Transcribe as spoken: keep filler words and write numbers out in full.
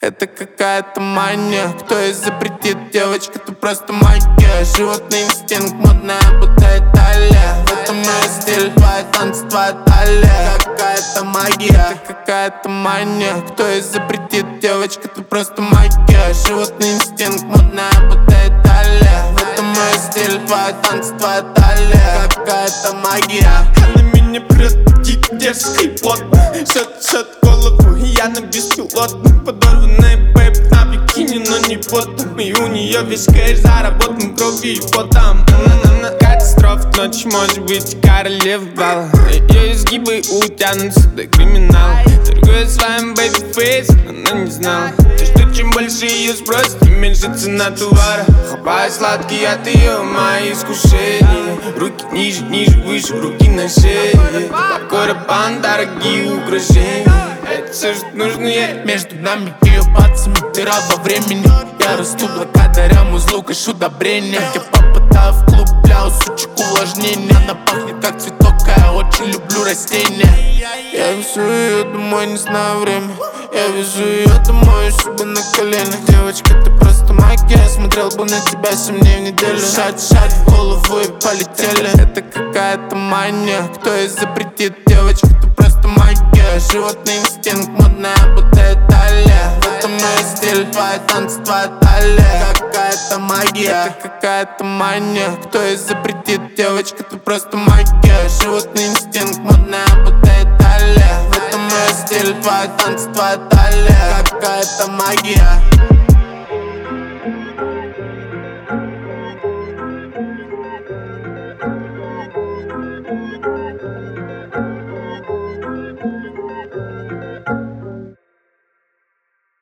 Это какая-то мания. Кто и запретит, девочка, ты просто магия. Животный инстинкт, модная будто Италия. В этом мой стиль, твои танцы, твоя талия. Какая-то магия, это какая-то мания. Кто и запретит, девочка, ты просто магия. Животный инстинкт, модная будто Италия. В этом мой стиль, твои танцы, твоя талия. Какая-то магия. Она меня прет дерзкий плод. Шот, шот голову, я на беспилотном. Подорванная бэйб на бикини, но не потом. И у нее весь кэш заработан кровью и потом. Катастрофа ночь, может быть, королева бала. Ее изгибы утянутся до криминала. Торгуя своим бэйби-фейс, она не знала, что чем больше ее спросит, тем меньше цена товара. Хапая сладкий от ее мои искушения. Руки ниже, ниже, выше, руки на шее. Такой рабан, дорогие украшения. Это все, что нужно ей. Между нами и ее пальцами дыра во времени. Я расту благодаря музлу, кашу удобрения. Я попадаю в клуб, бля, у сучек увлажнения. Она пахнет как цветок, а я очень люблю растения. Я везу ее домой, не знаю время. Я везу ее домой, у себя на коленях. Девочка, ты просто магия. Смотрел бы на тебя семь дней в неделю. Шать, шать в голову и полетели. Это какая-то мания. Кто и запретит, девочка, ты просто магия. Животный инстинкт, модная будто Италия. В этом мой стиль, твои танцы, твоя талия. Какая-то магия, это какая-то мания. Кто и запретит, девочка, ты просто магия. Животный инстинкт, модная будто Италия. В этом мой стиль, твои танцы, твоя талия. Какая-то магия.